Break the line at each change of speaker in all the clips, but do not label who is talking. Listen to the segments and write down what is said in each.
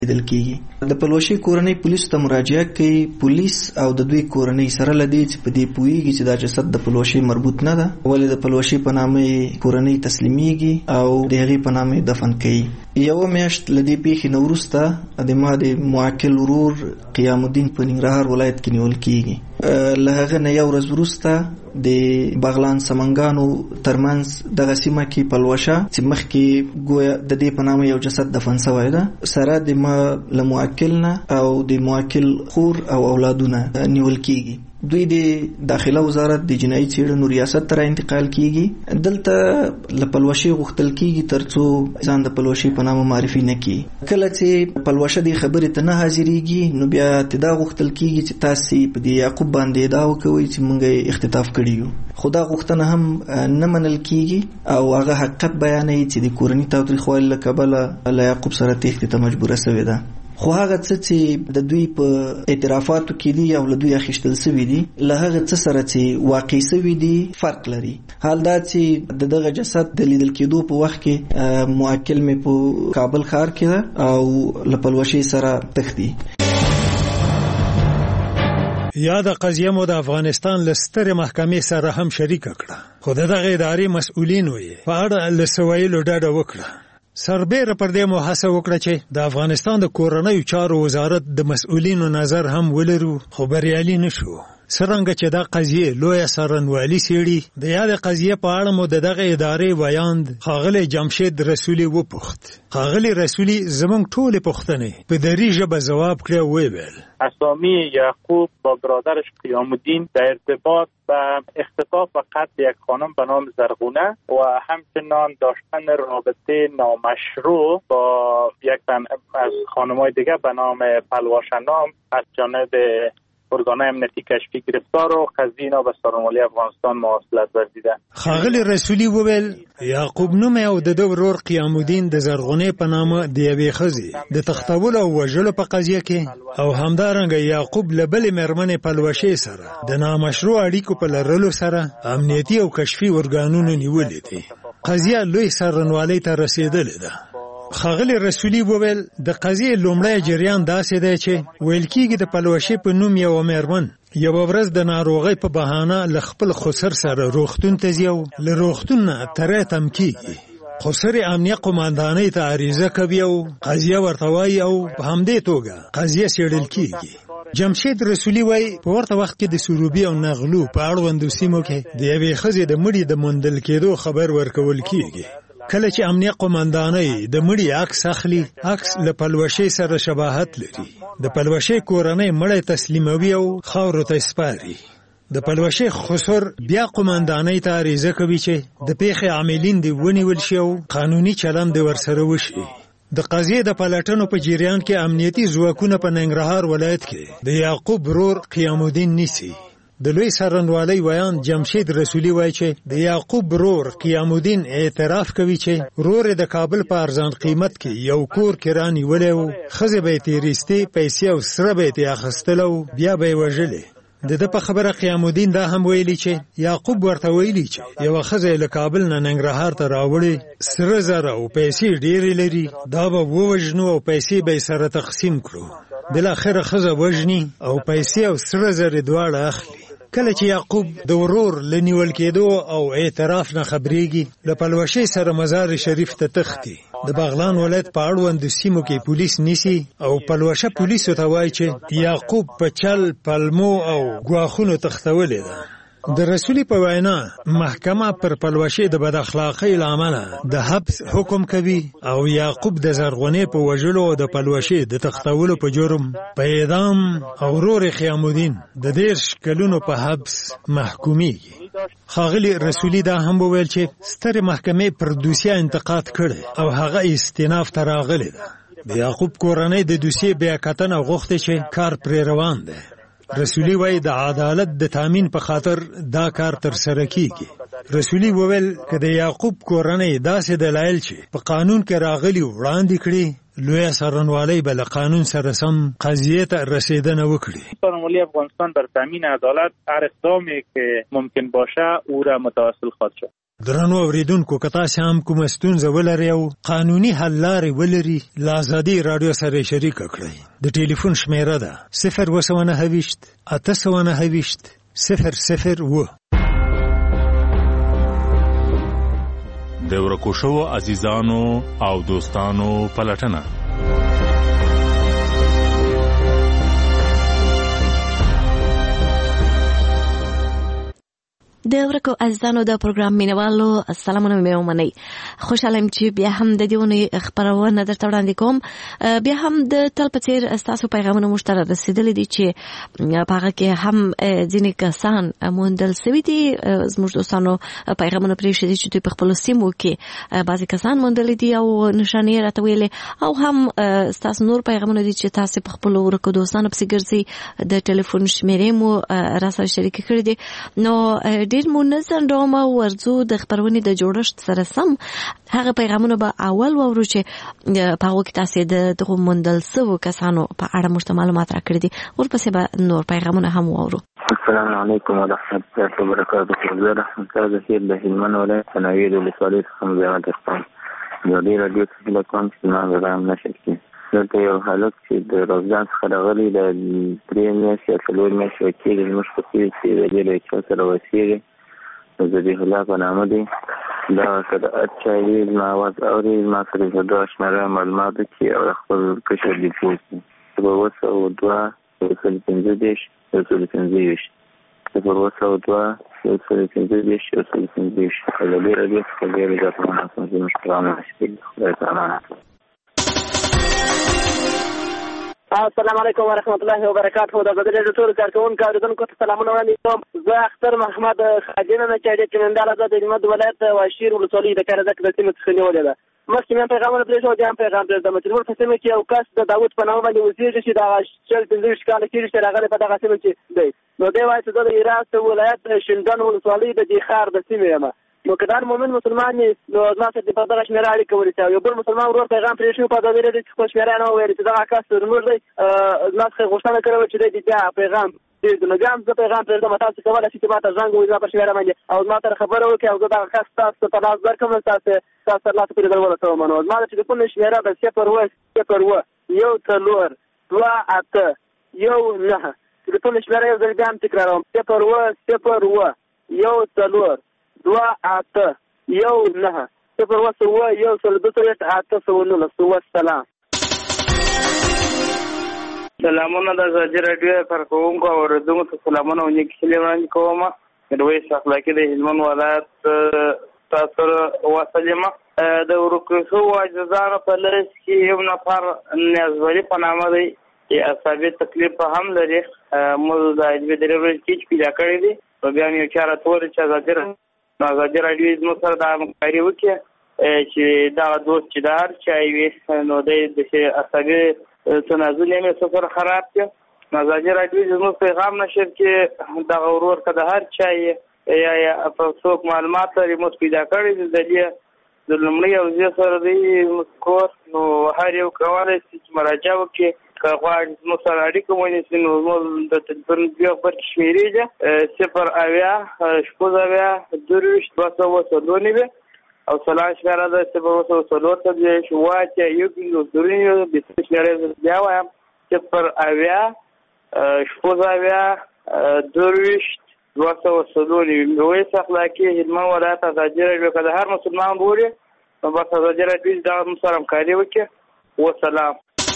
لیدل کیږي. د پلوشي کورنۍ پولیس ته مراجعه کوي. پولیس او د دوی کورنۍ سره لدی چې په دې پویږي چې دا جسد د پلوشي مربوط نه ده، ولې د پلوشي په نامه کورنۍ تسلیمیږي او د هغې په نامه دفن کوي. یو میاشت لدی پیښې نه وروسته د ما د موکل ورور قیام الدین په ننګرهار ولایت کې نیول کیږي. له هغه نه یو ورځ وروسته د بغلان سمنګانو ترمنځ دغه سیمه کې پلوشه چې مخکې ګویا د دې په نامه یو جسد دفن شوی ده سره د ما له موکل نه او د موکل خور او اولادونه نیول کیږي. دوی د داخله وزارت د جنایي څېړنو ریاست ته انتقال کیږي. دلته له پلوشي غوښتل کیږي ترڅو ځان د پلوشي په نامه معرفي نه کړي. کله چې پلوشه د خبرې ته نه حاضرېږي نو بیا ته دا غوښتل کیږي چې تاسو په دې یعقوب باندې ادعا وکوئ چې موږ اختطاف کړي یو. خو دا غوښتنه هم نه منل کیږي او هغه حقیقت بیانوي چې د کورني تاوتریخوالي له کبله له یعقوب سره تېښتې ته مجبوره شوې ده. خو هغه څه چې د دوی په اعترافاتو کې دي او له دوی اخیستل شوي دي له هغه څه سره چې واقع شوي دي فرق لري. حال دا چې د دغه جسد د لیدل کېدو په وخت کې موکل مې په کابل ښار کې ده او له پلوشي سره تښتي.
یا د قضیه مو د افغانستان له سترې محکمې سره هم شریکه کړه، خو د دغه ادارې مسؤلینو یې په اړه له څه ویلو ډډه وکړه. سربیره پر دې مو هڅه وکړه چې د افغانستان د کورنیو چارو وزارت د مسؤلینو نظر هم ولرو، خو بریالي نشو. څرنګه چې دا قضیه لویه څارنوالي څېړي، د یادې قضیې په اړه مو د دغه ادارې ویاند ښاغلی جمشید رسولي وپوښت. ښاغلی رسولي زموږ ټولې پوښتنې په دري ژبه ځواب کړې او وویل
اسامی یعقوب با برادرش قیام الدین در ارتباط به اختطاف و قتل یک خانم به نام زرغونه و همچنان داشتن رابطه نامشروع با یک از خانم‌های دیگر به نام پلوشه نام از جانب ارگان‌های امنیتی کشفی گرفتار و قضیه اینا به څارنوالۍ افغانستان مواصلت ورزیده.
ښاغلی رسولي وویل یعقوب نوم او د ده ورور قیام الدین د زرغونې په نامه د یوې ښځې د تښتولو او وژلو په قضیه کې او همدارنګه یعقوب له بلې مېرمنې پلوشې سره د نامشروع اړیکو په لرلو سره امنیتي او کشفي ارګانونو نیولې دي. قضیه لوی څارنوالۍ ته رسېدلې ده. ښاغلی رسولي وویل د قضیې لومړی جریان داسې دی چې ویل کېږي د پلوشې په نوم یوه مېرمن یوه ورځ د ناروغۍ په بهانه له خپل خسر سره روغتون ته ځي او له روغتون نه تری تم کېږي. خسر امنیه قماندانۍ ته عریضه کوي او قضیه ورته وایي او په همدې توګه قضیه څېړل کېږي. جمشید رسولي وایي په ورته وخت کې د سروبي او نغلو په اړوندو سیمو کې د یوې ښځې د مړي د موندل کېدو خبر ورکول کېږي. کله چې امنیه قماندانۍ د مړي عکس اخلي، عکس له پلوشې سره شباهت لري. د پلوشې کورنۍ مړی تسلیموي او خاورو ته سپاري. د پلوشې خسر بیا قماندانۍ ته عریضه کوي چې د پیښې عاملین دې ونیول شي او قانوني چلند دې ورسره وشي. د قضیې د پلټنو په جریان کې امنیتي ځواکونه په ننګرهار ولایت کې د یعقوب ورور قیام الدین نیسي. د لوی څارنوالۍ ویاند جمشید رسولي وایي چې د یعقوب ورور قیام الدین اعتراف کوي چې ورور د کابل په ارزان قیمت کې یو کور کرا نیولی و، ښځې به یې تېرېستې، پیسې او سره به یې ترې اخیستل او بیا به یې وژلې. د ده په خبره قیام الدین دا هم ویلي چې یعقوب ورته ویلي چې یوه ښځه له کابل نه ننګرهار ته راوړې، سره زر او پیسې ډېرې لري، دا به ووژنو او پیسې به یې سره تقسیم کړو. بالاخره ښځه وژني او پیسې او سره زر دواړه اخلي. کله چې یعقوب د ورور له نیول کېدو او اعتراف نه خبرېږي، له پلوشې سره مزار شریف ته تښتي. د بغلان ولایت په اړوندو سیمو کې پولیس نیسي او پلوشه پولیسو ته وایي چې یعقوب په چل، پلمو او ګواښونو تښتولې ده. د رسولي په وینا محکمه پر پلوشې د بد اخلاقۍ له امله د حبس حکم کوي او یعقوب د زرغونې په وژلو او د پلوشې د تښتولو په جرم په اعدام او ورور قیام الدین د 30 کلونو په حبس محکومیږي. ښاغلي رسولي دا هم وویل چې سترې محکمې پر دوسیه انتقاد کړی او هغه استیناف ته راغلی ده. د یعقوب کورنۍ د دوسیې بیاکتنه غوښتې چې کار پرې روان دی. رسولي وایي د عدالت د تامین په خاطر دا کار تر سره کیږي. رسولي وویل که د یعقوب کورنۍ داسې دلایل چې په قانون کې راغلي وړاندې کړي، لویه څارنوالۍ به له قانون سره سم قضیه ته رسیدنه وکړي.
څارنوالۍ افغانستان بر تامین عدالت هر اقدامی که ممکن باشه او را متواصل خواهد شد.
درنو اوریدونکو که تاسو هم کومه ستونزه ولرئ او قانوني حل لارې ولري له ازادي رادیو سره شریک کړئ. د ټلیفون شمیره ده 029 829 001.
د ورکو شوو عزیزانو او دوستانو پلټنه.
د ورکو عزیزانو د پروګرام مینوالو سلامونه مې ومنئ. خوشاله یم چې بیا هم د دې ونې خپرونه درته وړاندې کوم. بیا هم د تل په څېر ستاسو پیغامونه موږ ته رسېدلي دي چې په هغه کې هم ځینې کسان موندل سوي دي. زموږ دوستانو پیغامونه پرېښي دي چې دوی په خپلو سیمو کې بعضې کسان موندلي دي او نښانې یې راته ویلې، او هم ستاسو نور پیغامونه دي چې تاسې په خپلو ورکو دوستانو پسې ګرځئ. د ټلیفون شمیرې مو راسره شریکې کړي دي. نو ډېر مو نه ځنډوم او ورځو د خپرونې د جوړښت سره سم هغه پیغامونه به اول واورو چې په هغو کې تاسې د دغو موندل سوو کسانو په اړه موږ ته معلومات راکړي دي. ورپسې به نور پیغامونه هم واورو.
السلام علیکم ورحمت الله وبرکاته. زه رحمت الله ظهیر د هلمند ولایت ثناوي د ولسوالۍ څخه مزاحمت کوم. ازادي راډیو څخه هیله کوم چې زما پیغام نشر کړي. دلته یو هلک چې د روزګان څخه راغلی د 3 میاشتې یا 4 میاشتې وکېږي زموږ په سیمه کې د دې له چا سره اوسېږي. ذبیح الله په نامه دی. دا ورته اچھا وي زما اواز اوري، زما سره د دوه شمېره معلومات چې او خپل کشر دی پوښتنه 202 155 155 202 155 155. ازادي راډیو څخه ډېر زیات مناسب زموږ پروګرام نشي. خدای تعالی.
السلام علیکم ورحمت الله وبرکاته. د ازادي راډیو ټول کارکونکو اوریدونکو ته سلامونه وړاندې کوم. زه اختر محمد خادم یم چې د چمنداله د هلمند ولایت واشیر ولسوالۍ د کارزک د سیمې څخه نیولې ده. مخکې مې پیغامونه پرېښود، بیا هم پیغام پرېږدم چې زموږ په سیمه کې یو کس د داود په نامه باندې اوسېږي چې دغه 45 کاله کېږي چې راغلی په دغه سیمه کې دی. نو دی وایي چې زه د هرات ولایت شینډن ولسوالۍ د دې ښار د سیمې یم. نو که دا مومن مسلمان یې نو زما سره په دغه شمېره اړیکه ونیسي. یو بل مسلمان ورور پیغام پرېښی په ازادي راډیو کې خپل شمېره نه وویل چې دغه کس زموږ دی. زما څخه غوښتنه کړې وه چې دی بیا پیغام پرېږدو. نو بیا هم زه پیغام پرېږدم. تاسو کولی شئ چې ما ته زنګ ووهئ زما په شمېره باندې او زما سره خبره وکړئ او زه دغه کس تاسو په لاس درکړم. تاسو سره لاسو پورې در ورسوم. نو زما د ټلیفون شمېره ده 0 0 1 4 2 8 1 9. ټلیفون شمېره یو ځل بیا هم تکراروم 0 0 1 4 2 8 1 9 0 1 1 8 سلام.
سلامونه د ازادي راډیو کارکونکو او اوریدونکو ته سلامونه ونیکې هیلې وړاندې کوم. میرویس اخلاقي د هلمند ولایت تاسو سره واصل یم. د ورکو شوو عزیزانو په لړ کې یو نفر نیازولي په نامه دی چې اعصابي تکلیف هم لري. موږ د ازادي راډیو کې پیدا کړی دی او بیا یو چاره تور چې ازادي راډیو زموږ سره د همکاري وکړي چې دا دوست چې د هر چا وي نو د اعصابي تنازل یې سفر خراب کړ. ازادي راډیو زموږ پیغام نشر کې دغه ورور که د هر چا یا په څوک معلومات لري موږ پیدا کړی د دې د لومړي او زه سره دی کور. نو هر یو کولی شي چې مراجعه وکړي. که غواړي زموږ سره اړیکه ونیسي نو زموږ د ټلیفون بیا پر شمېرې ده 0 80 222 او سلام شمېره ده 0 0 بیا وایم 0 80 میرویس اخلاقي هلمند ولایت ازادي راډیو که د هر مسلمان بولي نو بس ازادي راډیو دا موږ سره همکاري وکړي. وسلام.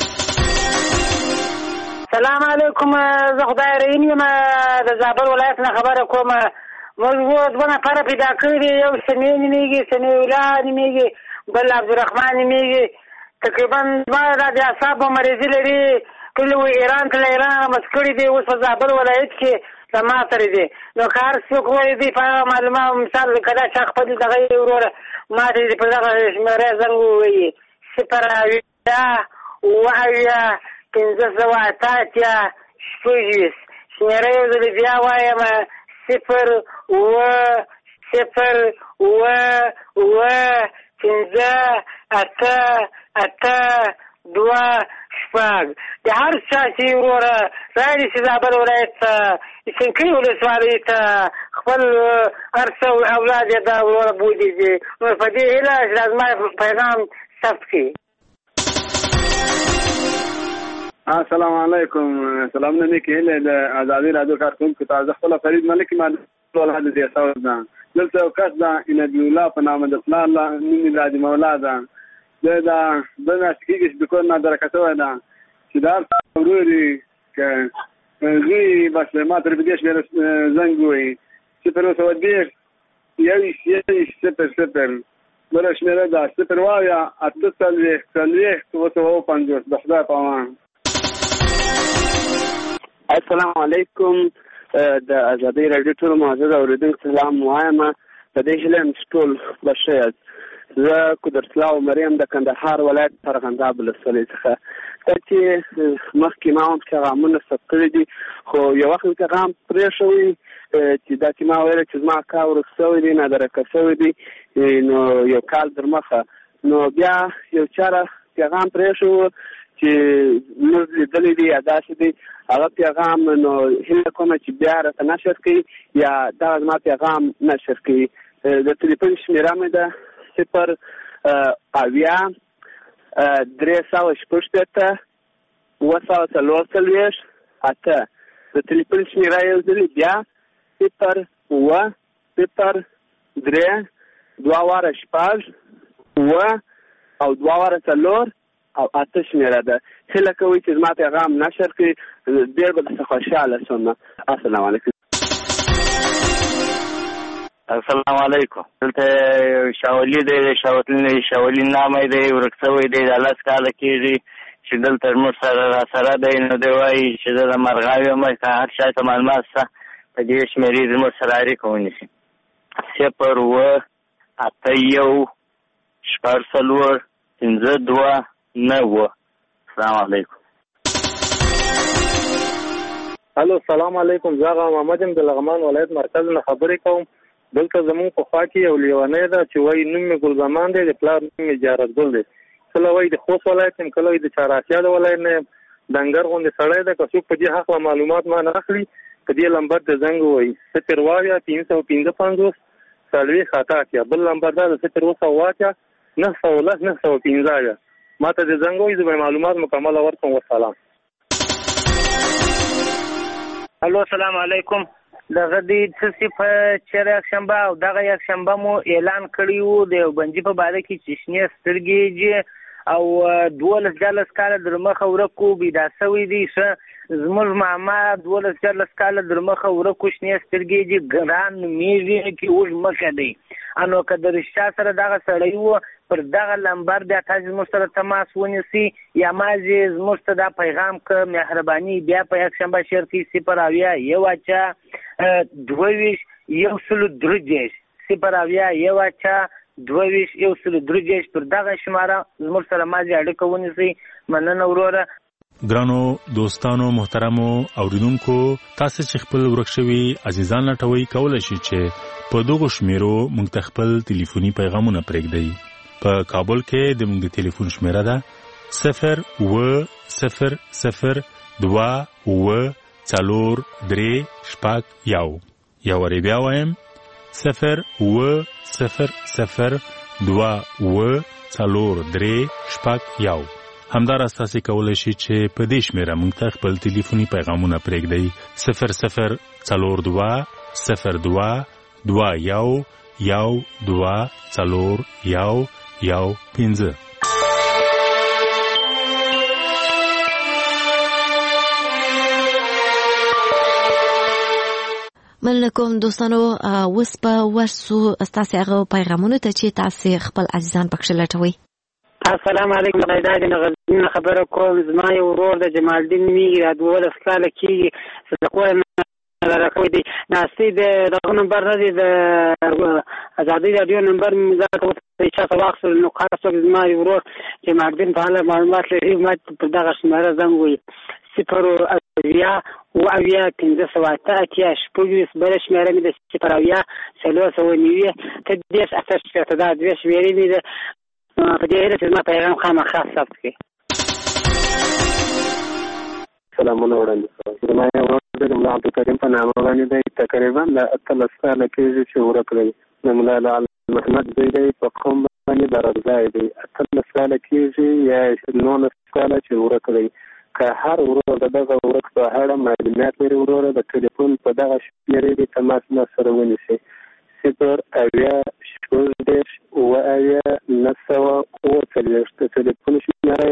سلام علیکم. زه خدای رحیم یم د زابل ولایت نه خبره کوم. موږ دوه نفره پیدا کړي دي. یو سمیع نومېږي، سمیع الله نومېږي، بل عبدالرحمن نومېږي. تقریبا دواړه د اعصابو مریضي لري. کله و ایران کله ایران مس کړي دي. اوس په زابل ولایت کې زما سره دي. نو که هر څوک وایي دي په معلومه مثال که دا چا خپل دغه وروره ما ته په دغه شمېرې زنګ ووایي 0 شمېره یو ځل بیا وایم 0 0 5 8 2 شپږ. د هر چا چې وروره راځي چې زابل ولایت ته سنکۍ ولسوالۍ ته خپل هر څه اولاد یې دا وروره بوځي، نو په دې هیله چې زما پیغام ثبت کړي.
السلام علیکم. سلامونه مې کېله د ازادي رادیو کارکونکو ته. زه خپل فرید ملک ما ولادت دې ساوز ده دلته یو کس ده نبی الله په نامه د پلار نوم یې راځي مولا ده. دا د ناسکیږي چې کور نه درکته ده چې دا وروري که زی بس ما تر بدیش مې زنګ وي 0 0 بلش مې ده 0 وایا 8 د خدای په امان.
السلام علیکم. د ازادي رادیو ټول معزز اوریدونکو سلام وایم. په دې هیله ټول بشیر. زه قدرت الله مریم د کندهار ولایت ارغنداب ولسوالۍ څخه. چې مخکې ما هم پیغامونه ثبت کړي دي، خو یو وخت پیغام پرې شوی چې دا چې ما ویل چې زما کار ورک شوی دی، نادرکه شوی دی، نو یو کال در مخه نو بیا یو چاره پیغام پرې شو چې موږ لیدلی دی یا داسې دی. هغه پیغام نو هیله کوم چې بیا راته نشر کړي یا دغه زما پیغام نشر کړي. د تلیفون شمېره مې ده 0 اویا 360 944 8. د تلیفون شمېره یو ځلې بیا 0 0 3 2 شپږ 9 او 2 4 او 8 شمېره ده. هیله کوي چې زما پیغام نشر کړي، ډېر به درڅخه خوشحاله شم. السلام علیکم.
السلام علیکم. دلته شاولي دی، شاولي نامه دی، ورک شوی دی، د 10 کاله کېږي چې دلته موږ سره راسره دی. نو دی وایي چې زه د مرغاوي یم، که هر چا ته معلومات شته په دې شمېرې زموږ سره اړیکه ونیسي. 0 8 1 4 5 2 9. السلام علیکم.
الو السلام علیکم. زه محمد یم د لغمان ولایت مرکز نه خبرې کوم. دلته زمونږ په خوا کې یو لیونی ده چې وایي نوم یې ګل زمان دی، د پلار نوم یې جارت ګل دی. کله وایي د خوست ولایت یم، کله وایي د چهاراسیا د ولایت نه یم. ډنګر غوندې سړی ده. که څوک په دې هکله معلومات ما نه اخلي په دې نمبر د زنګ ووایي 0 وایا 355 40 88. بل نمبر ده 0 وایا 910 915. ما ته د زنګ وایي، زه به معلومات مکمله ورکړم. والسلام.
الو السلام علیکم. دغه د څه په چېر یک شنبه او دغه یک شنبه مو اعلان کړی وو د یو بنجي په باره کې چې شنې سترګې او 12 کاله در مخه ورکو پیدا شوی دی. زموږ ماما 12 کاله در مخه ورکو شنې سترګې ګران نومیږي چې اوږ مخه دی. انو که د رښتیا سره دغه سړی وو پر دغه نمبر بیا تاسو زموږ سره تماس ونیسئ یا مازې زموږ ته دا پیغام که مهرباني بیا په یک شنبه شیر کې 0 اویا 1 22 103 0 اویا 1 22 103 پر دغه شماره زموږ سره مازې اړیکه ونیسئ. مننه وروره.
ګرانو دوستانو محترمو اوریدونکو، تاسو چې خپل ورک شوي عزیزان لټوي کولای شئ چې په دغه شمیرو موږ ته خپل ټلیفوني پیغامونه پرېږدئ. په کابل کې د موږ د ټلیفون شمیره ده 0 0 0 2 4 3 شپږ 1. یا ور بیا وایم 0 0 0 2 4 3 شپږ 1. همدارس تاسو کولای شئ چې په دې شمیره موږ ته خپل ټلیفوني پیغامونه پرېږدئ 0 0 4 2 0 2 2 1 1 2 4 1 1 5.
منکم دوستانو، اوس په ورسو تاسو هغه پیغامونه ته چې تاسو خپل عزیزان پکښ لټوي.
السلام علیکم. دا د غزنین خبره کوم. زما یو ورور د جمال الدین میږي، 12 کاله کېږي. صدقه راکوي دي ناستې د دغه نمبر نه دی، د ازادي رادیو نمبر مې ځکه چې تاسو واخلئ نو خاصه زما یو ورور جمال الدین په اړه معلومات لري. ما په دغه شماره زنګ وي 0 اویا 508 شپږ. بل شماره مې د 0 اویا 390 ته دېرش 8 دا دوه شمېرې مې ده. په دې هیله چې زما پیغام خامخا ثبت کړي.
سلامونه وړاندې کوم. زما یو ورور د ملا عبدالکریم په نامه باندې دی، تقریبا د 18 کاله کېږي چې ورک دی. د ملا محمد زوی دی، په قوم باندې برغځای دی. 18 کاله کېږي یا 19 کاله چې ورک دی. که هر ورور د دغه ورک په اړه معلومات لري، وروره د ټلیفون په دغه شمېرې دې تماس ما سره ونیسي. 080-949-940 د ټلیفون شمېره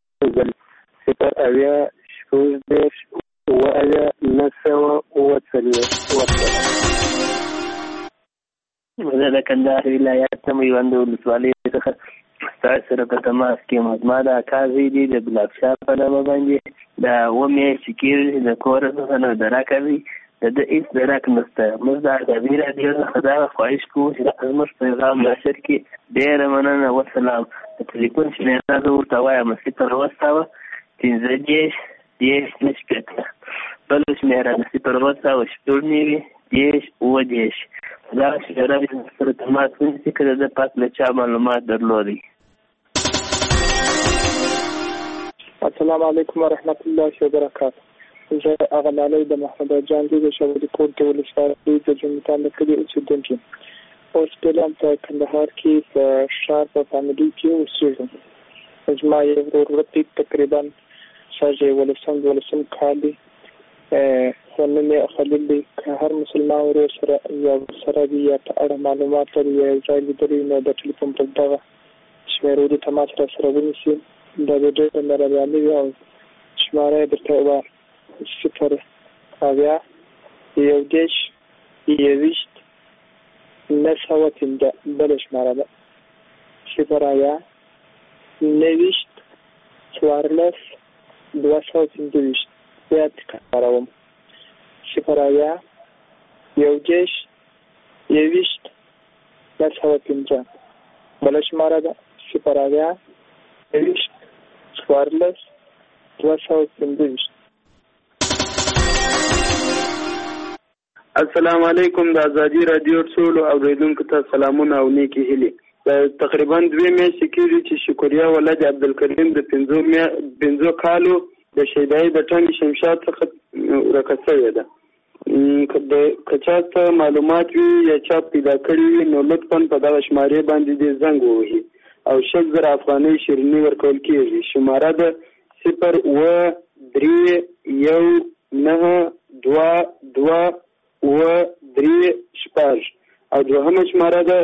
080-949-940.
زه د کندهار ولایت ته میوند ولسوالۍ څخه ستاسو سره په تماس کې یم. زما د اکا زوی دی د بلاکشاه په نامه باندې د 2 میاشتې کېږي د کور څخه نه درک دی، د ده هېڅ درک نشته. موږ د ازادي راډیو څخه دغه خواهش کوو چې زموږ پیغام نشر کړي. ډېره مننه. وسلام. د ټلیفون شمېره زه ورته وایم 0 بل شمېره 0 دا شمېره د سره تماس ونیسي که د پاک له چا معلومات درلودي.
السلام علیکم ورحمت الله وبرکاته. زه هغه مالۍ د محمد جان دی د شاولي کوټ د ولسوالۍ د جومتان د کلي اوسېدونکی. اوس فعلا په کندهار کې په ښار په فاملي کې اوسېږم. زما یو ورور دی، تقریبا شاید 12 کال دی، خو نوم یې خلیل دی. که هر مسلمان ورور سره یا سره دی یا په اړه معلومات لري یا یو ځای لیدلی نو د ټلیفون پر دغه شمېرو دې تماس را سره ونیسي. دا د ډېره مهرباني وي او شماره یې درته ووایم 0-20-21-915 بله شماره ده 0-20-14-215 بیا تکراروم 0-20-21-915 بله شماره ده 0-20-14-215.
السلام علیکم. د ازادي راډیو ټولو اوریدونکو ته سلامونه او نیکې هیلې. تقریبا 2 میاشتې کېږي چې شکریا ولد عبدالکریم د 15 کالو د شیدای د ټنګ شمشاد څخه ورکه شوې ده. که چا ته معلومات وي یا چا پیدا کړي وي نو لطفا په دغه شمارې باندې دې زنګ ووهي او 1,000 افغانۍ شیریني ورکول کېږي. شماره ده 0-3-1-2-2-3 او دوهمه شماره ده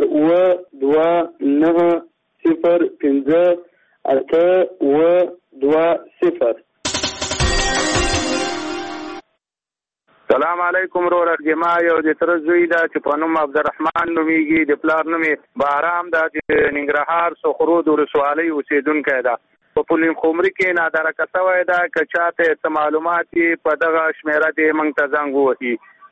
0-2-9-0-5-8-2-0.
سلام علیکم ورور ارجما یو د تر زوی دا چې په نوم عبدالرحمن نومیږي، د پلار نوم بهرام دا چې ننګرهار سخرود ولسوالۍ اوسېدونکی ده. په پولین خمري کې نادرکه شوی ده. که چاته څه معلومات یې په دغه شمېره دې موږ ته زنګ ووهي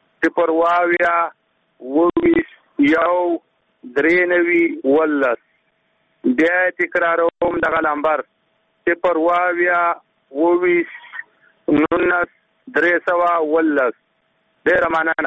0-20-1-93-19. بیا تکراروم دغه نمبر 0-20-19-319. ډېره مننه.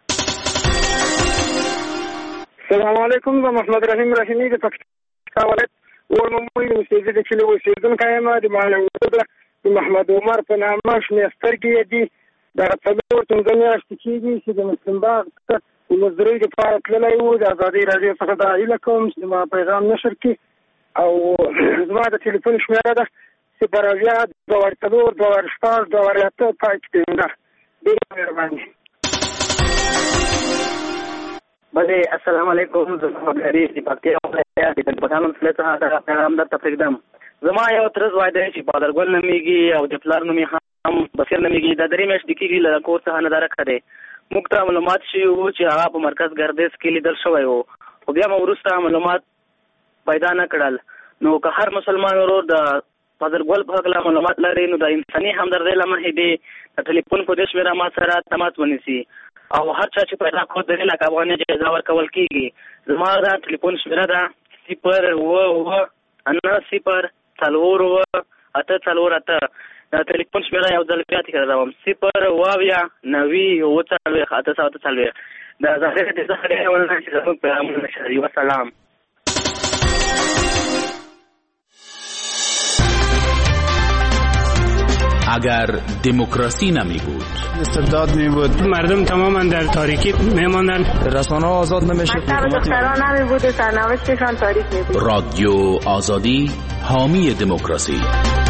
السلام علیکم. زه محمد رحیم رحیمي د پاکستان ولایت ورمموی اوسېږي د کلي اوسېدونکی یم. د محمد عمر په نامه شنې سترګې دي. دغه 4 میاشتې کېږي چې د مسلم باغ ته د مزدورۍ دپاره تللی و. د ازادۍ راډیو څخه دا هیله کوم چې زما پیغام نشر کړي او زما د ټلیفون شمېره ده 0-2-4-2-4-2-8 پای کې ده. ډېره مهرباني.
بله السلام علیکم. زه محمد غریب د پکتیا ولایت د پټان ولسوالۍ څخه دغه پیغام درته پرېږدم. زما یو تره زوی دی چې بادرګل نومیږي او د پلار نوم یې هم بصیر نومیږي. دا 3 میاشتې کېږي له کور څخه نه درکه دی. موږ ته معلومات شوي وو چې هغه په مرکز ګردیز کې لیدل شوی و، خو بیا مو وروسته معلومات پیدا نه کړل. نو که هر مسلمان ورور د بادرګل په هکله معلومات لري نو د انساني همدردۍ له مخې دې د ټلیفون په دې شمېره ما سره تماس ونیسي او هر چا چې پیدا کړو 3 لک افغانۍ جایزه ورکول کېږي. زما دا ټلیفون شمېره ده 0-9-4-8-4-8. دا ټلیفون شمېره یو ځل بیا تکراروم 0-9-4-8-4-8. د ازادۍ راډیو څخه ډېره مننه چې زموږ پیغامونه نشروي. وسلام.
اگر دموکراسی نمی بود،
استبداد می بود، مردم تماما در تاریکی می ماندن،
رسانه آزاد نمیشد،
مکتب دختران نمی بود، سرنوشتشان تاریک می بود.
رادیو آزادی حامی دموکراسی.